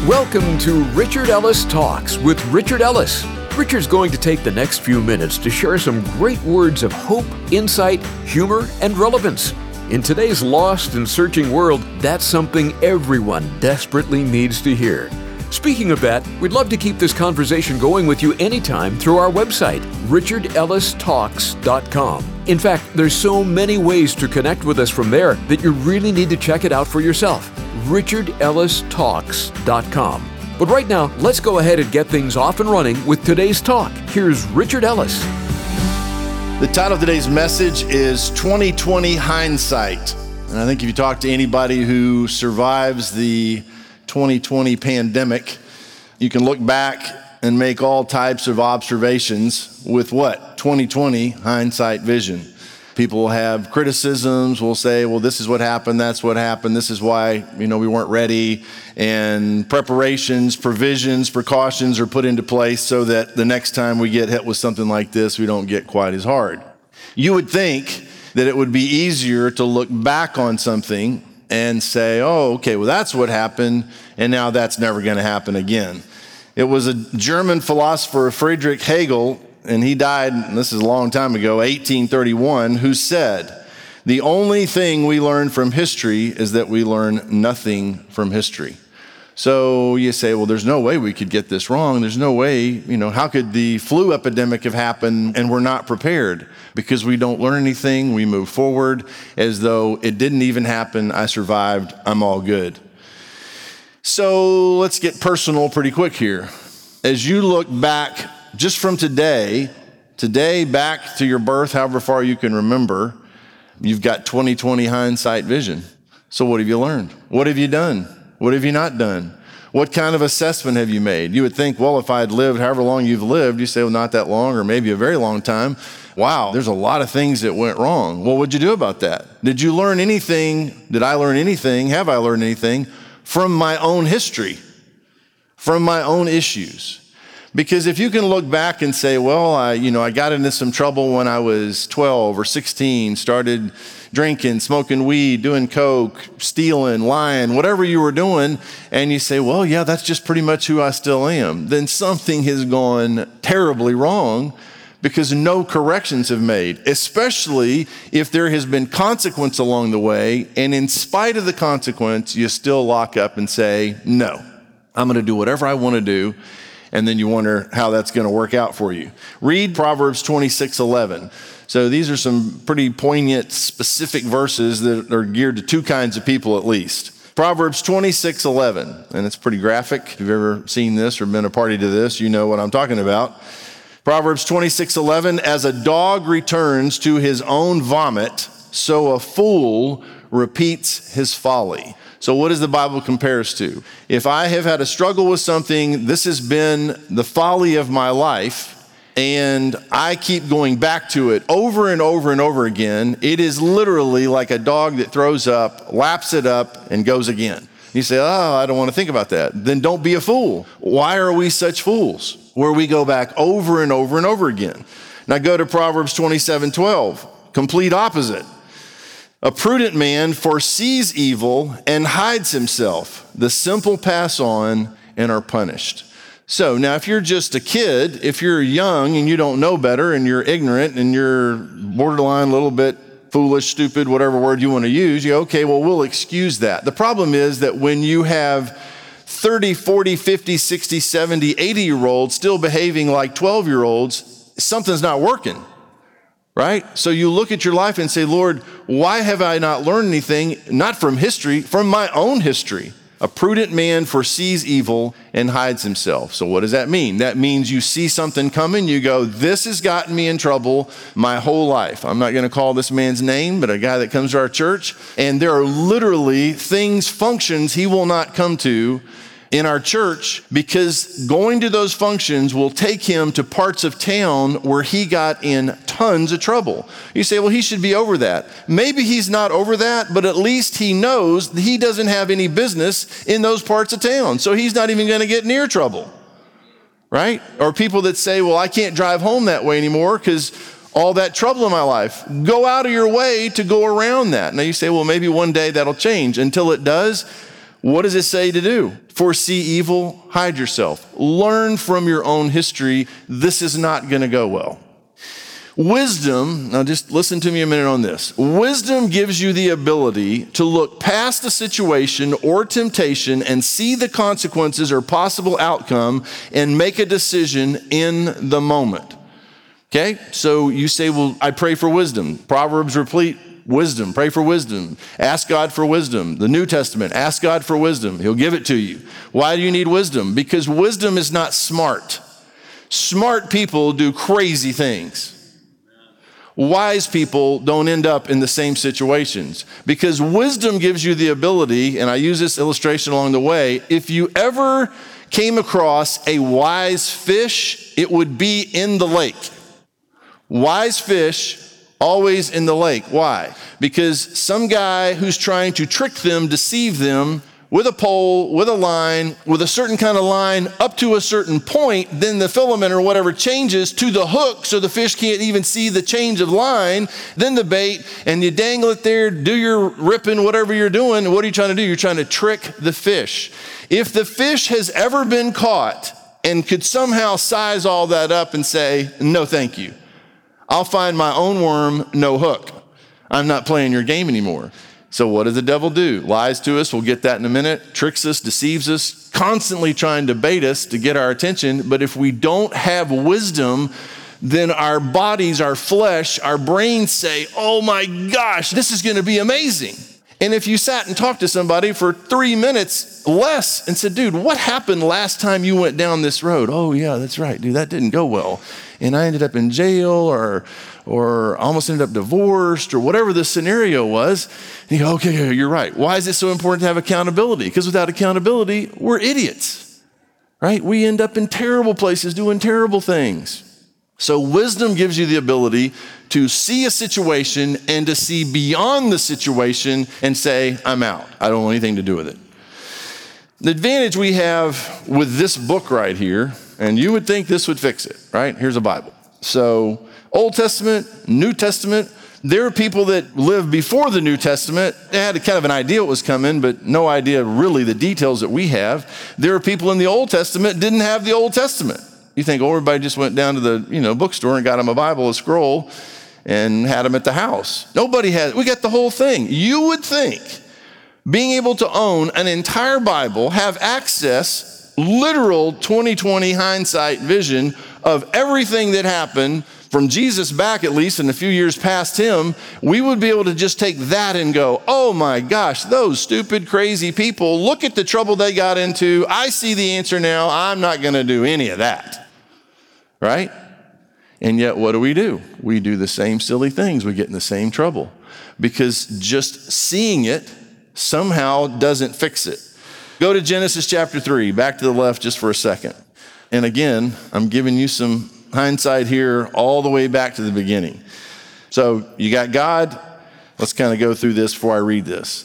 Welcome to Richard Ellis Talks with Richard Ellis. Richard's going to take the next few minutes to share some great words of hope, insight, humor, and relevance. In today's lost and searching world, that's something everyone desperately needs to hear. Speaking of that, we'd love to keep this conversation going with you anytime through our website, richardellistalks.com. In fact, there's so many ways to connect with us from there that you really need to check it out for yourself, richardellistalks.com. But right now, let's go ahead and get things off and running with today's talk. Here's Richard Ellis. The title of today's message is 2020 Hindsight. And I think if you talk to anybody who survives the 2020 pandemic, you can look back and make all types of observations with what? 2020 hindsight vision. People will have criticisms, will say, well, this is what happened, that's what happened, this is why, we weren't ready, and preparations, provisions, precautions are put into place so that the next time we get hit with something like this, we don't get quite as hard. You would think that it would be easier to look back on something and say, oh, okay, well, that's what happened, and now that's never going to happen again. It was a German philosopher, Friedrich Hegel, and he died, and this is a long time ago, 1831, who said, the only thing we learn from history is that we learn nothing from history. So you say, well, there's no way we could get this wrong. There's no way, how could the flu epidemic have happened and we're not prepared? Because we don't learn anything, we move forward as though it didn't even happen, I survived, I'm all good. So let's get personal pretty quick here. As you look back just from today back to your birth, however far you can remember, you've got 2020 hindsight vision. So what have you learned? What have you done? What have you not done? What kind of assessment have you made? You would think, well, if I had lived however long you've lived, you say, well, not that long or maybe a very long time. Wow, there's a lot of things that went wrong. Well, what'd you do about that? Did you learn anything? Did I learn anything? Have I learned anything from my own history, from my own issues? Because if you can look back and say, well, I got into some trouble when I was 12 or 16, started drinking, smoking weed, doing coke, stealing, lying, whatever you were doing, and you say, well, yeah, that's just pretty much who I still am, then something has gone terribly wrong because no corrections have made, especially if there has been consequence along the way, and in spite of the consequence, you still lock up and say, no, I'm going to do whatever I want to do. And then you wonder how that's going to work out for you. Read Proverbs 26:11. So these are some pretty poignant, specific verses that are geared to two kinds of people at least. Proverbs 26:11, and it's pretty graphic. If you've ever seen this or been a party to this, you know what I'm talking about. Proverbs 26:11, as a dog returns to his own vomit, so a fool repeats his folly. So what does the Bible compare us to? If I have had a struggle with something, this has been the folly of my life, and I keep going back to it over and over and over again, it is literally like a dog that throws up, laps it up, and goes again. You say, oh, I don't want to think about that. Then don't be a fool. Why are we such fools? Where we go back over and over and over again. Now go to Proverbs 27:12, complete opposite. A prudent man foresees evil and hides himself. The simple pass on and are punished. So now if you're just a kid, if you're young and you don't know better and you're ignorant and you're borderline a little bit foolish, stupid, whatever word you want to use, okay, well, we'll excuse that. The problem is that when you have 30, 40, 50, 60, 70, 80-year-olds still behaving like 12-year-olds, something's not working. Right? So you look at your life and say, Lord, why have I not learned anything, not from history, from my own history? A prudent man foresees evil and hides himself. So what does that mean? That means you see something coming, you go, this has gotten me in trouble my whole life. I'm not going to call this man's name, but a guy that comes to our church, and there are literally functions he will not come to in our church because going to those functions will take him to parts of town where he got in tons of trouble. You say, well, he should be over that. Maybe he's not over that, but at least he knows that he doesn't have any business in those parts of town. So he's not even going to get near trouble, right? Or people that say, well, I can't drive home that way anymore because all that trouble in my life. Go out of your way to go around that. Now you say, well, maybe one day that'll change. Until it does, what does it say to do? foresee evil, hide yourself. Learn from your own history. This is not going to go well. Wisdom, now just listen to me a minute on this. Wisdom gives you the ability to look past a situation or temptation and see the consequences or possible outcome and make a decision in the moment. Okay, so you say, well, I pray for wisdom. Proverbs replete wisdom, pray for wisdom. Ask God for wisdom. The New Testament, ask God for wisdom. He'll give it to you. Why do you need wisdom? Because wisdom is not smart. Smart people do crazy things. Wise people don't end up in the same situations because wisdom gives you the ability, and I use this illustration along the way, if you ever came across a wise fish, it would be in the lake. Wise fish, always in the lake. Why? Because some guy who's trying to trick them, deceive them, with a pole, with a line, with a certain kind of line up to a certain point, then the filament or whatever changes to the hook so the fish can't even see the change of line, then the bait, and you dangle it there, do your ripping, whatever you're doing. What are you trying to do? You're trying to trick the fish. If the fish has ever been caught and could somehow size all that up and say, no, thank you. I'll find my own worm, no hook. I'm not playing your game anymore. So what does the devil do? Lies to us, we'll get that in a minute, tricks us, deceives us, constantly trying to bait us to get our attention. But if we don't have wisdom, then our bodies, our flesh, our brains say, oh my gosh, this is gonna be amazing. And if you sat and talked to somebody for 3 minutes less and said, dude, what happened last time you went down this road? Oh yeah, that's right, dude, that didn't go well. And I ended up in jail or almost ended up divorced or whatever the scenario was. And you go, okay, you're right. Why is it so important to have accountability? Because without accountability, we're idiots, right? We end up in terrible places doing terrible things. So wisdom gives you the ability to see a situation and to see beyond the situation and say, I'm out. I don't want anything to do with it. The advantage we have with this book right here, and you would think this would fix it, right? Here's a Bible. So Old Testament, New Testament, there are people that lived before the New Testament. They had a kind of an idea what was coming, but no idea really the details that we have. There are people in the Old Testament didn't have the Old Testament. You think, oh, everybody just went down to the bookstore and got them a Bible, a scroll, and had them at the house. Nobody had. We got the whole thing. You would think being able to own an entire Bible, have access, literal 20/20 hindsight vision of everything that happened from Jesus back, at least in a few years past him, we would be able to just take that and go, oh my gosh, those stupid, crazy people, look at the trouble they got into. I see the answer now. I'm not going to do any of that. Right? And yet what do? We do the same silly things. We get in the same trouble because just seeing it somehow doesn't fix it. Go to Genesis chapter 3, back to the left just for a second. And again, I'm giving you some hindsight here all the way back to the beginning. So you got God. Let's kind of go through this before I read this.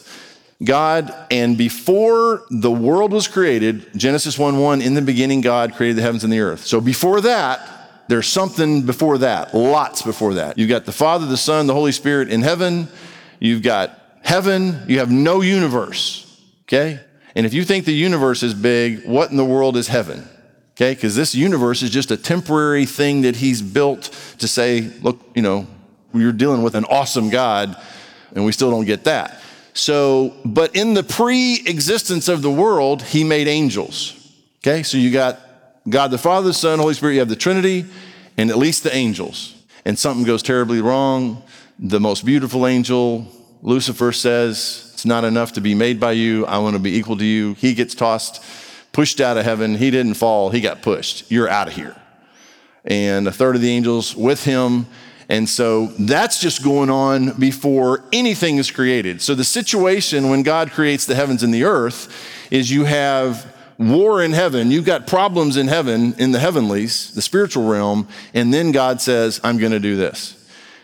God, and before the world was created, Genesis 1:1, in the beginning God created the heavens and the earth. So before that, there's something before that, lots before that. You've got the Father, the Son, the Holy Spirit in heaven. You've got heaven. You have no universe, okay? And if you think the universe is big, what in the world is heaven? Okay, because this universe is just a temporary thing that he's built to say, look, we're dealing with an awesome God, and we still don't get that. So, but in the pre-existence of the world, he made angels. Okay, so you got God the Father, the Son, Holy Spirit, you have the Trinity, and at least the angels. And something goes terribly wrong. The most beautiful angel, Lucifer, says, it's not enough to be made by you. I want to be equal to you. He gets pushed out of heaven. He didn't fall. He got pushed. You're out of here. And a third of the angels with him. And so that's just going on before anything is created. So the situation when God creates the heavens and the earth is you have war in heaven. You've got problems in heaven, in the heavenlies, the spiritual realm. And then God says, I'm going to do this.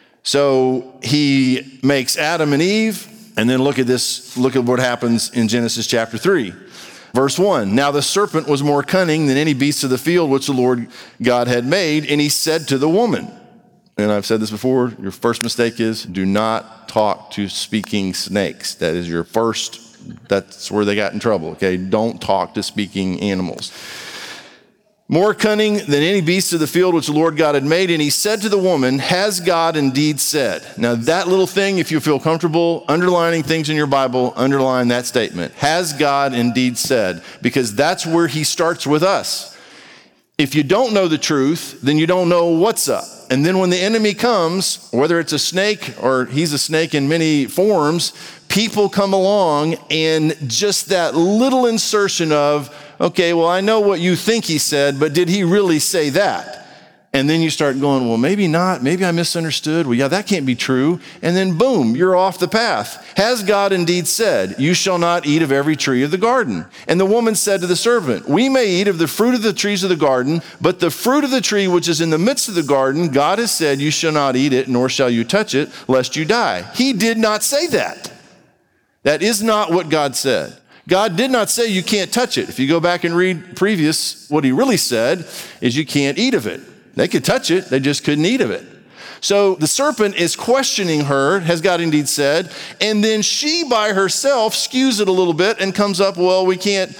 So he makes Adam and Eve. And then look at this. Look at what happens in Genesis chapter 3. Verse 1, now the serpent was more cunning than any beast of the field which the Lord God had made, and he said to the woman, and I've said this before, your first mistake is do not talk to speaking snakes. That is your first that's where they got in trouble, okay? Don't talk to speaking animals. More cunning than any beast of the field which the Lord God had made. And he said to the woman, has God indeed said? Now that little thing, if you feel comfortable underlining things in your Bible, underline that statement. Has God indeed said? Because that's where he starts with us. If you don't know the truth, then you don't know what's up. And then when the enemy comes, whether it's a snake or he's a snake in many forms, people come along and just that little insertion of, okay, well, I know what you think he said, but did he really say that? And then you start going, well, maybe not. Maybe I misunderstood. Well, yeah, that can't be true. And then boom, you're off the path. Has God indeed said, you shall not eat of every tree of the garden? And the woman said to the serpent, we may eat of the fruit of the trees of the garden, but the fruit of the tree which is in the midst of the garden, God has said, you shall not eat it, nor shall you touch it, lest you die. He did not say that. That is not what God said. God did not say you can't touch it. If you go back and read previous, what he really said is you can't eat of it. They could touch it, they just couldn't eat of it. So the serpent is questioning her, has God indeed said, and then she by herself skews it a little bit and comes up, well, we can't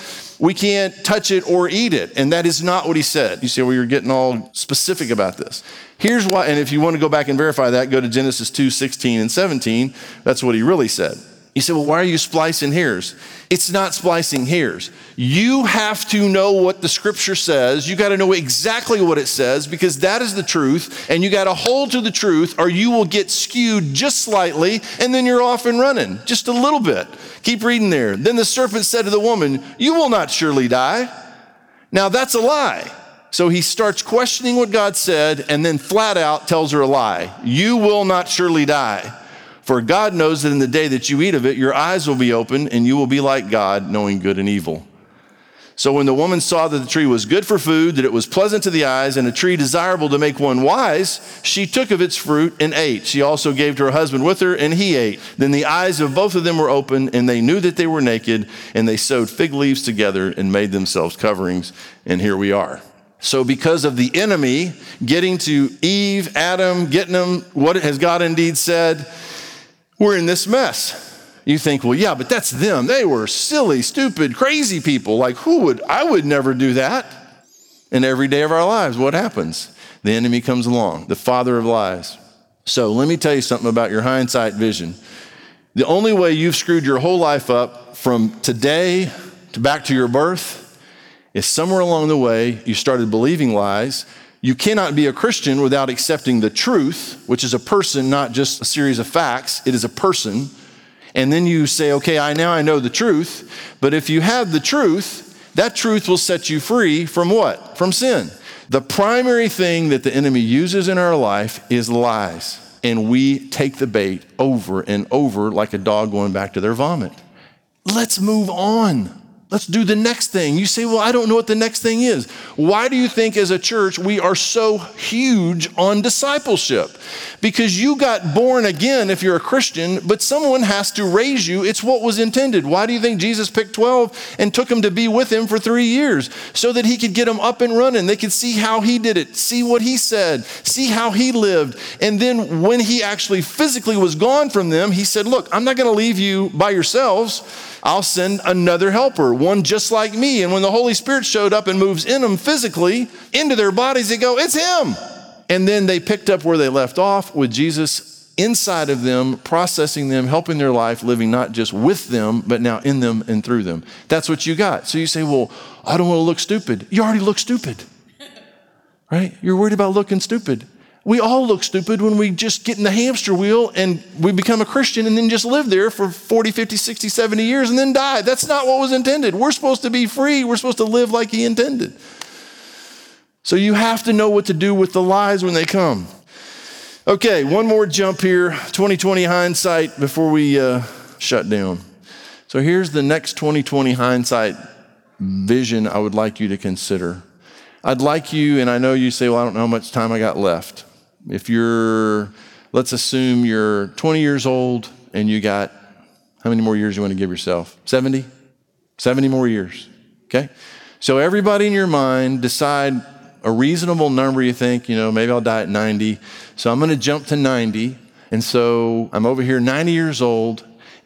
touch it or eat it. And that is not what he said. You see, we were getting all specific about this. Here's why, and if you want to go back and verify that, go to Genesis 2:16 and 17. That's what he really said. You say, well, why are you splicing hairs? It's not splicing hairs. You have to know what the scripture says. You got to know exactly what it says because that is the truth. And you got to hold to the truth or you will get skewed just slightly and then you're off and running just a little bit. Keep reading there. Then the serpent said to the woman, you will not surely die. Now that's a lie. So he starts questioning what God said and then flat out tells her a lie. You will not surely die. For God knows that in the day that you eat of it, your eyes will be open and you will be like God, knowing good and evil. So when the woman saw that the tree was good for food, that it was pleasant to the eyes, and a tree desirable to make one wise, she took of its fruit and ate. She also gave to her husband with her, and he ate. Then the eyes of both of them were opened, and they knew that they were naked, and they sewed fig leaves together and made themselves coverings. And here we are. So because of the enemy getting to Eve, Adam, getting them, what has God indeed said? We're in this mess. You think, well, yeah, but that's them. They were silly, stupid, crazy people. Like I would never do that. And every day of our lives, what happens? The enemy comes along, the father of lies. So let me tell you something about your hindsight vision. The only way you've screwed your whole life up from today to back to your birth is somewhere along the way you started believing lies. You cannot be a Christian without accepting the truth, which is a person, not just a series of facts. It is a person. And then you say, okay, now I know the truth. But if you have the truth, that truth will set you free from what? From sin. The primary thing that the enemy uses in our life is lies. And we take the bait over and over like a dog going back to their vomit. Let's move on. Let's do the next thing. You say, well, I don't know what the next thing is. Why do you think as a church we are so huge on discipleship? Because you got born again if you're a Christian, but someone has to raise you. It's what was intended. Why do you think Jesus picked 12 and took them to be with him for 3 years? So that he could get them up and running. They could see how he did it, see what he said, see how he lived. And then when he actually physically was gone from them, he said, look, I'm not going to leave you by yourselves. I'll send another helper, one just like me. And when the Holy Spirit showed up and moves in them physically into their bodies, they go, it's him. And then they picked up where they left off with Jesus inside of them, processing them, helping their life, living not just with them, but now in them and through them. That's what you got. So you say, well, I don't want to look stupid. You already look stupid, right? You're worried about looking stupid. We all look stupid when we just get in the hamster wheel and we become a Christian and then just live there for 40, 50, 60, 70 years and then die. That's not what was intended. We're supposed to be free. We're supposed to live like he intended. So you have to know what to do with the lies when they come. Okay, one more jump here, 2020 hindsight before we shut down. So here's the next 2020 hindsight vision I would like you to consider. I'd like you, and I know you say, well, I don't know how much time I got left. If let's assume you're 20 years old and you got, how many more years you want to give yourself? 70? 70 more years, okay? So everybody in your mind decide a reasonable number you think, maybe I'll die at 90. So I'm going to jump to 90. And so I'm over here 90 years old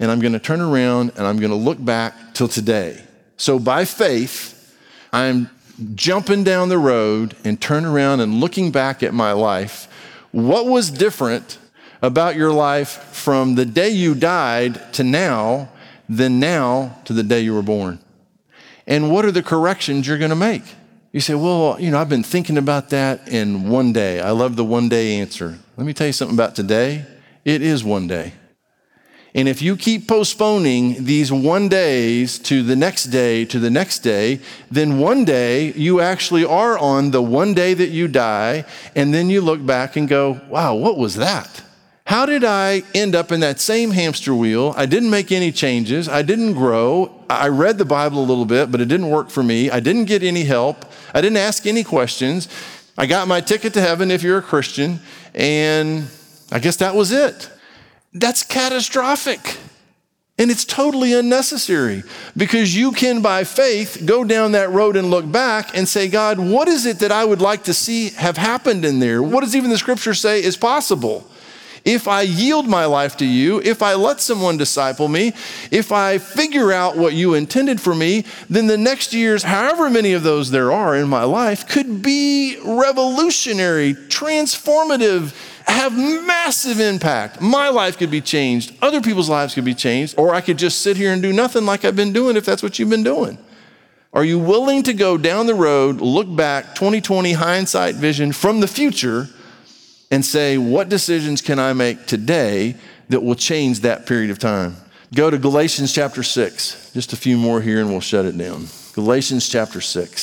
and I'm going to turn around and I'm going to look back till today. So by faith, I'm jumping down the road and turn around and looking back at my life. What was different about your life from the day you died to now than now to the day you were born? And what are the corrections you're going to make? You say, well, I've been thinking about that in one day. I love the one day answer. Let me tell you something about today. It is one day. And if you keep postponing these one days to the next day, to the next day, then one day you actually are on the one day that you die, and then you look back and go, wow, what was that? How did I end up in that same hamster wheel? I didn't make any changes. I didn't grow. I read the Bible a little bit, but it didn't work for me. I didn't get any help. I didn't ask any questions. I got my ticket to heaven if you're a Christian, and I guess that was it. That's catastrophic. And it's totally unnecessary, because you can, by faith, go down that road and look back and say, God, what is it that I would like to see have happened in there? What does even the scripture say is possible? If I yield my life to you, if I let someone disciple me, if I figure out what you intended for me, then the next years, however many of those there are in my life, could be revolutionary, transformative, have massive impact. My life could be changed. Other people's lives could be changed. Or I could just sit here and do nothing like I've been doing if that's what you've been doing. Are you willing to go down the road, look back, 2020 hindsight vision from the future, and say, what decisions can I make today that will change that period of time? Go to Galatians chapter 6. Just a few more here and we'll shut it down. Galatians chapter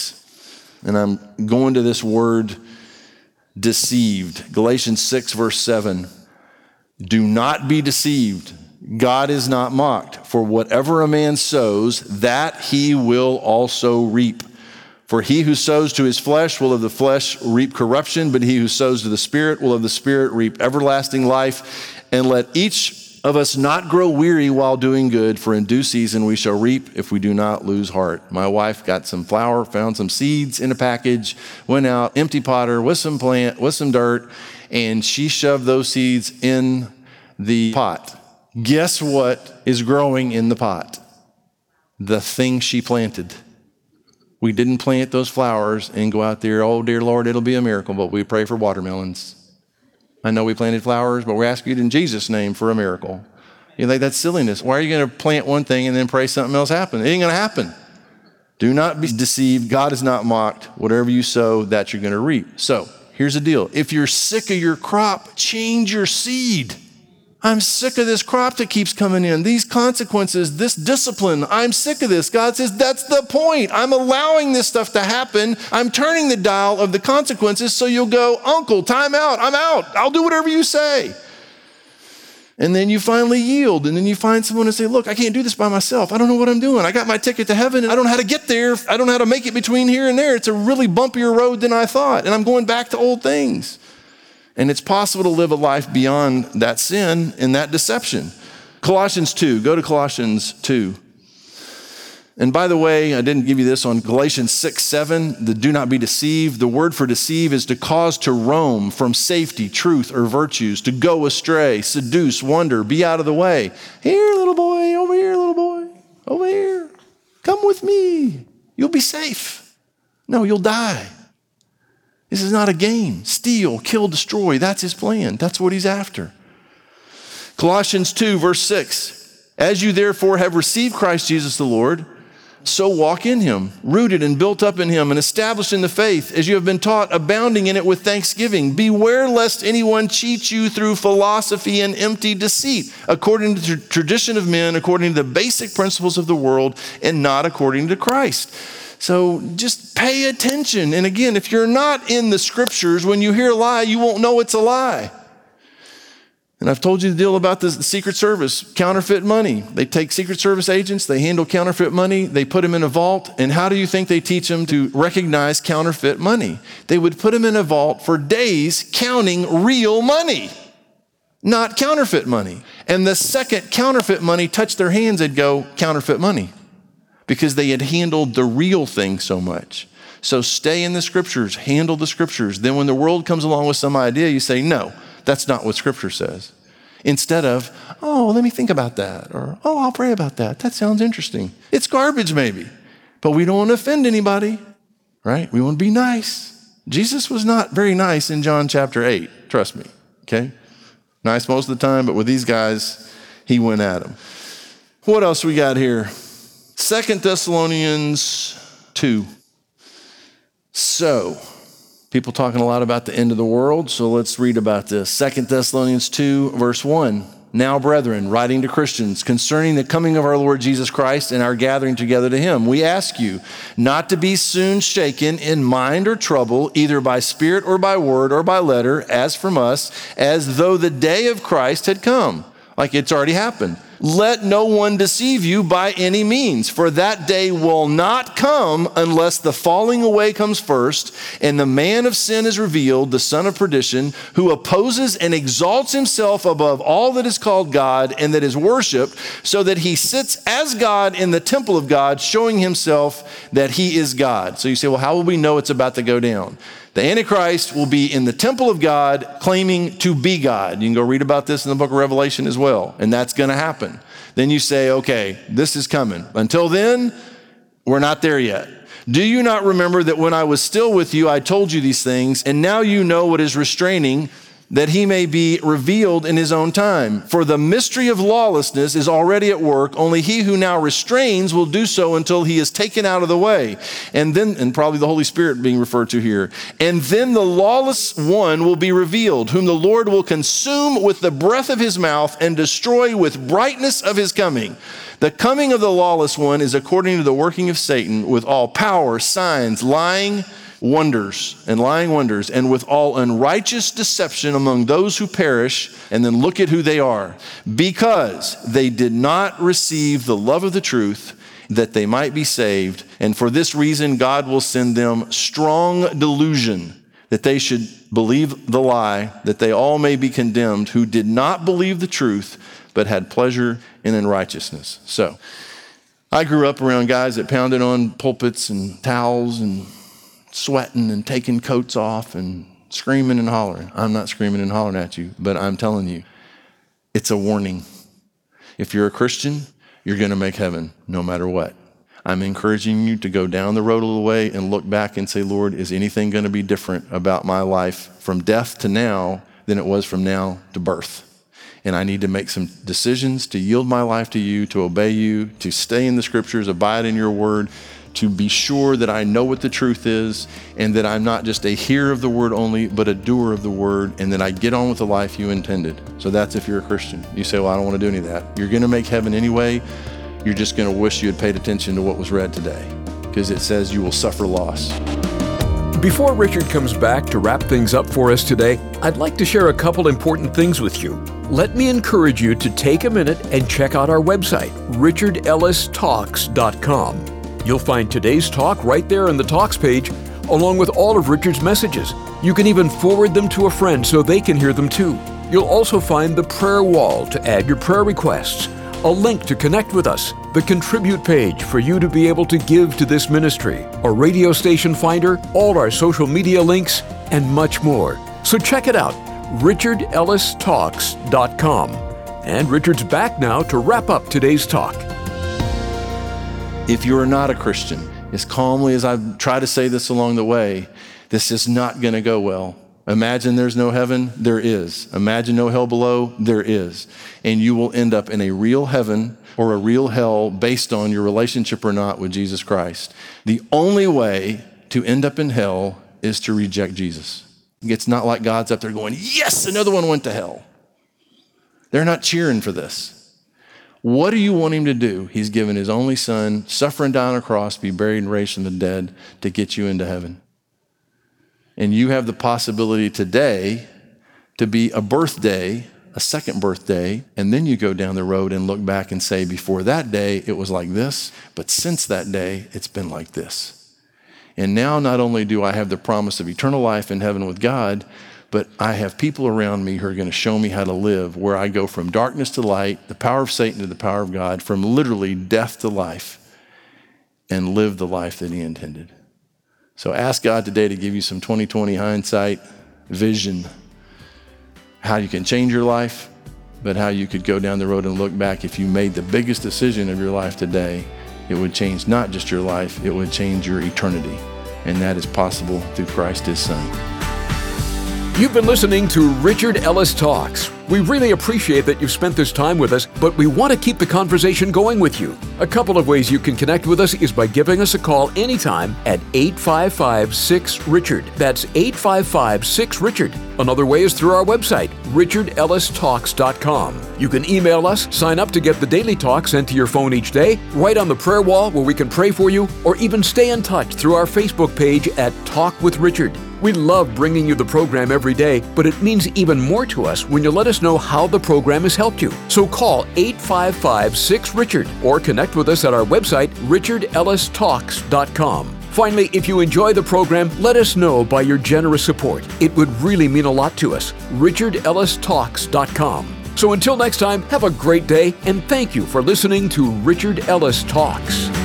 6. And I'm going to this word, deceived. Galatians 6 verse 7. Do not be deceived. God is not mocked. For whatever a man sows, that he will also reap. For he who sows to his flesh will of the flesh reap corruption, but he who sows to the Spirit will of the Spirit reap everlasting life. And let each of us not grow weary while doing good, for in due season we shall reap if we do not lose heart. My wife got some flour, found some seeds in a package, went out, empty potter with some plant, with some dirt, and she shoved those seeds in the pot. Guess what is growing in the pot? The thing she planted. We didn't plant those flowers and go out there, oh, dear Lord, it'll be a miracle, but we pray for watermelons. I know we planted flowers, but we're asking you in Jesus' name for a miracle. You're like, that's silliness. Why are you going to plant one thing and then pray something else happen? It ain't going to happen. Do not be deceived. God is not mocked. Whatever you sow, that you're going to reap. So here's the deal. If you're sick of your crop, change your seed. I'm sick of this crop that keeps coming in, these consequences, this discipline. I'm sick of this. God says, that's the point. I'm allowing this stuff to happen. I'm turning the dial of the consequences so you'll go, Uncle, time out. I'm out. I'll do whatever you say. And then you finally yield. And then you find someone and say, look, I can't do this by myself. I don't know what I'm doing. I got my ticket to heaven and I don't know how to get there. I don't know how to make it between here and there. It's a really bumpier road than I thought. And I'm going back to old things. And it's possible to live a life beyond that sin and that deception. Colossians 2, go to Colossians 2. And by the way, I didn't give you this on Galatians 6, 7, the do not be deceived. The word for deceive is to cause to roam from safety, truth, or virtues, to go astray, seduce, wander, be out of the way. Here, little boy, over here, little boy, over here. Come with me. You'll be safe. No, you'll die. This is not a game. Steal, kill, destroy. That's his plan. That's what he's after. Colossians 2, verse 6. As you therefore have received Christ Jesus the Lord, so walk in him, rooted and built up in him and established in the faith, as you have been taught, abounding in it with thanksgiving. Beware lest anyone cheat you through philosophy and empty deceit, according to the tradition of men, according to the basic principles of the world, and not according to Christ. So just pay attention. And again, if you're not in the scriptures, when you hear a lie, you won't know it's a lie. And I've told you the deal about the Secret Service, counterfeit money. They take Secret Service agents, they handle counterfeit money, they put them in a vault. And how do you think they teach them to recognize counterfeit money? They would put them in a vault for days counting real money, not counterfeit money. And the second counterfeit money touched their hands, they'd go, counterfeit money. Because they had handled the real thing so much. So stay in the scriptures, handle the scriptures. Then when the world comes along with some idea, you say, no, that's not what scripture says. Instead of, oh, let me think about that, or, oh, I'll pray about that. That sounds interesting. It's garbage maybe, but we don't want to offend anybody, right? We want to be nice. Jesus was not very nice in John chapter 8, trust me, okay? Nice most of the time, but with these guys, he went at them. What else we got here? 2 Thessalonians 2. So, people talking a lot about the end of the world, so let's read about this. 2 Thessalonians 2, verse 1. Now, brethren, writing to Christians, concerning the coming of our Lord Jesus Christ and our gathering together to him, we ask you not to be soon shaken in mind or trouble, either by spirit or by word or by letter, as from us, as though the day of Christ had come. Like it's already happened. Let no one deceive you by any means, for that day will not come unless the falling away comes first, and the man of sin is revealed, the son of perdition, who opposes and exalts himself above all that is called God and that is worshiped, so that he sits as God in the temple of God, showing himself that he is God. So you say, well, how will we know it's about to go down? The Antichrist will be in the temple of God claiming to be God. You can go read about this in the book of Revelation as well, and that's going to happen. Then you say, okay, this is coming. Until then, we're not there yet. Do you not remember that when I was still with you, I told you these things, and now you know what is restraining, that he may be revealed in his own time. For the mystery of lawlessness is already at work, only he who now restrains will do so until he is taken out of the way. And then, and probably the Holy Spirit being referred to here, and then the lawless one will be revealed, whom the Lord will consume with the breath of his mouth and destroy with brightness of his coming. The coming of the lawless one is according to the working of Satan, with all power, signs, lying wonders, and with all unrighteous deception among those who perish. And then look at who they are. Because they did not receive the love of the truth, that they might be saved. And for this reason, God will send them strong delusion, that they should believe the lie, that they all may be condemned, who did not believe the truth, but had pleasure in unrighteousness. So, I grew up around guys that pounded on pulpits and towels and sweating and taking coats off and screaming and hollering. I'm not screaming and hollering at you, but I'm telling you, it's a warning. If you're a Christian, you're going to make heaven no matter what. I'm encouraging you to go down the road a little way and look back and say, Lord, is anything going to be different about my life from death to now than it was from now to birth? And I need to make some decisions to yield my life to you, to obey you, to stay in the scriptures, abide in your word, to be sure that I know what the truth is, and that I'm not just a hearer of the word only, but a doer of the word, and that I get on with the life you intended. So that's if you're a Christian. You say, well, I don't want to do any of that. You're going to make heaven anyway. You're just going to wish you had paid attention to what was read today, because it says you will suffer loss. Before Richard comes back to wrap things up for us today, I'd like to share a couple important things with you. Let me encourage you to take a minute and check out our website, richardellistalks.com. You'll find today's talk right there in the Talks page, along with all of Richard's messages. You can even forward them to a friend so they can hear them too. You'll also find the prayer wall to add your prayer requests, a link to connect with us, the contribute page for you to be able to give to this ministry, a radio station finder, all our social media links, and much more. So check it out, richardellistalks.com. And Richard's back now to wrap up today's talk. If you're not a Christian, as calmly as I've tried to say this along the way, this is not going to go well. Imagine there's no heaven, there is. Imagine no hell below, there is. And you will end up in a real heaven or a real hell based on your relationship or not with Jesus Christ. The only way to end up in hell is to reject Jesus. It's not like God's up there going, yes, another one went to hell. They're not cheering for this. What do you want him to do? He's given his only son, suffer and die on a cross, be buried and raised from the dead to get you into heaven. And you have the possibility today to be a birthday, a second birthday, and then you go down the road and look back and say, before that day, it was like this, but since that day, it's been like this. And now not only do I have the promise of eternal life in heaven with God, but I have people around me who are going to show me how to live, where I go from darkness to light, the power of Satan to the power of God, from literally death to life, and live the life that he intended. So ask God today to give you some 20/20 hindsight vision, how you can change your life, but how you could go down the road and look back. If you made the biggest decision of your life today, it would change not just your life, it would change your eternity. And that is possible through Christ, His Son. You've been listening to Richard Ellis Talks. We really appreciate that you've spent this time with us, but we want to keep the conversation going with you. A couple of ways you can connect with us is by giving us a call anytime at 855-6-RICHARD. That's 855-6-RICHARD. Another way is through our website, richardellistalks.com. You can email us, sign up to get the daily talk sent to your phone each day, write on the prayer wall where we can pray for you, or even stay in touch through our Facebook page at Talk with Richard. We love bringing you the program every day, but it means even more to us when you let us know how the program has helped you. So call 855-6-RICHARD or connect with us at our website, richardellistalks.com. Finally, if you enjoy the program, let us know by your generous support. It would really mean a lot to us. richardellistalks.com. So until next time, have a great day, and thank you for listening to Richard Ellis Talks.